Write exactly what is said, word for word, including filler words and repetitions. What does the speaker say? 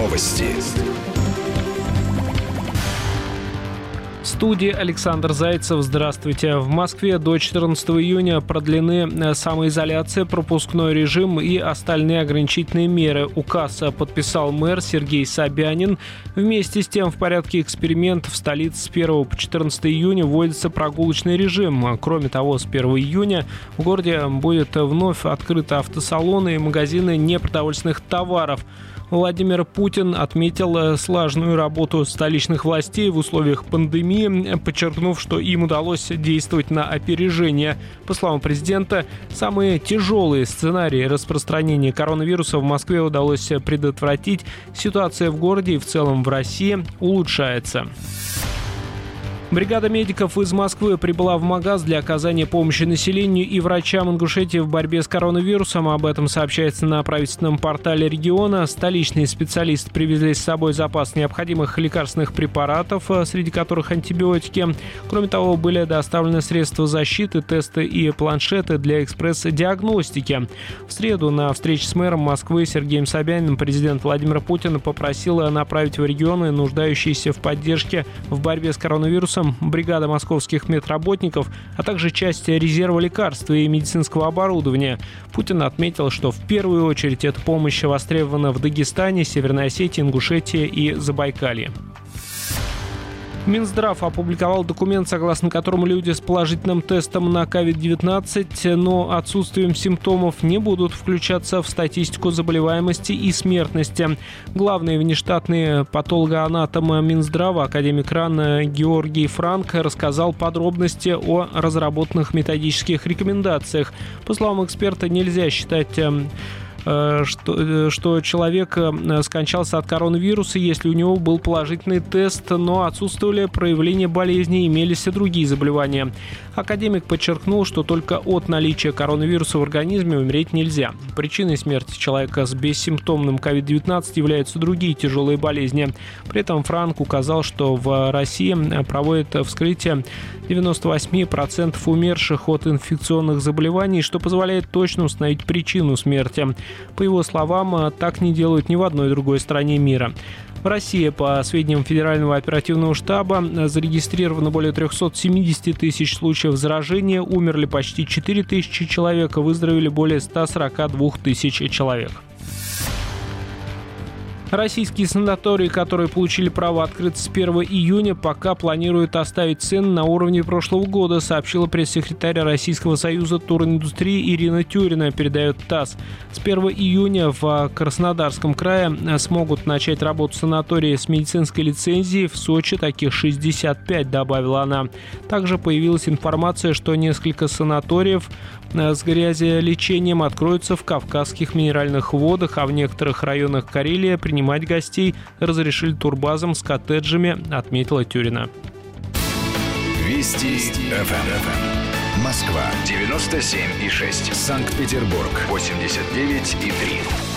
Новости. В студии Александр Зайцев. Здравствуйте. В Москве до четырнадцатого июня продлены самоизоляция, пропускной режим и остальные ограничительные меры. Указ подписал мэр Сергей Собянин. Вместе с тем, в порядке эксперимента в столице с первого по четырнадцатое июня вводится прогулочный режим. Кроме того, с первого июня в городе будет вновь открыты автосалоны и магазины непродовольственных товаров. Владимир Путин отметил слаженную работу столичных властей в условиях пандемии, подчеркнув, что им удалось действовать на опережение. По словам президента, самые тяжелые сценарии распространения коронавируса в Москве удалось предотвратить. Ситуация в городе и в целом в России улучшается. Бригада медиков из Москвы прибыла в Магаз для оказания помощи населению и врачам Ингушетии в борьбе с коронавирусом. Об этом сообщается на правительственном портале региона. Столичные специалисты привезли с собой запас необходимых лекарственных препаратов, среди которых антибиотики. Кроме того, были доставлены средства защиты, тесты и планшеты для экспресс-диагностики. В среду на встрече с мэром Москвы Сергеем Собяниным президент Владимир Путин попросил направить в регионы, нуждающиеся в поддержке в борьбе с коронавирусом, бригада московских медработников, а также часть резерва лекарств и медицинского оборудования. Путин отметил, что в первую очередь эта помощь востребована в Дагестане, Северной Осетии, Ингушетии и Забайкалье. Минздрав опубликовал документ, согласно которому люди с положительным тестом на ковид девятнадцать, но отсутствием симптомов не будут включаться в статистику заболеваемости и смертности. Главный внештатный патологоанатом Минздрава, академик РАН Георгий Франк, рассказал подробности о разработанных методических рекомендациях. По словам эксперта, нельзя считать, Что, что человек скончался от коронавируса, если у него был положительный тест, но отсутствовали проявления болезни, имелись и другие заболевания. Академик подчеркнул, что только от наличия коронавируса в организме умереть нельзя. Причиной смерти человека с бессимптомным ковид девятнадцать являются другие тяжелые болезни. При этом Франк указал, что в России проводят вскрытие девяносто восемь процентов умерших от инфекционных заболеваний, что позволяет точно установить причину смерти. По его словам, так не делают ни в одной другой стране мира. В России, по сведениям Федерального оперативного штаба, зарегистрировано более триста семьдесят тысяч случаев заражения, умерли почти четыре тысячи человек, выздоровели более ста сорока двух тысяч человек. Российские санатории, которые получили право открыться с первого июня, пока планируют оставить цены на уровне прошлого года, сообщила пресс-секретарь Российского союза туриндустрии Ирина Тюрина, передает ТАСС. С первого июня в Краснодарском крае смогут начать работу санатории с медицинской лицензией. В Сочи таких шестьдесят пять, добавила она. Также появилась информация, что несколько санаториев с грязелечением откроются в Кавказских минеральных водах, а в некоторых районах Карелии принимать гостей разрешили турбазам с коттеджами, отметила Тюрина. Вести эф эм. Москва девяносто семь и шесть. Санкт-Петербург восемьдесят девять и три.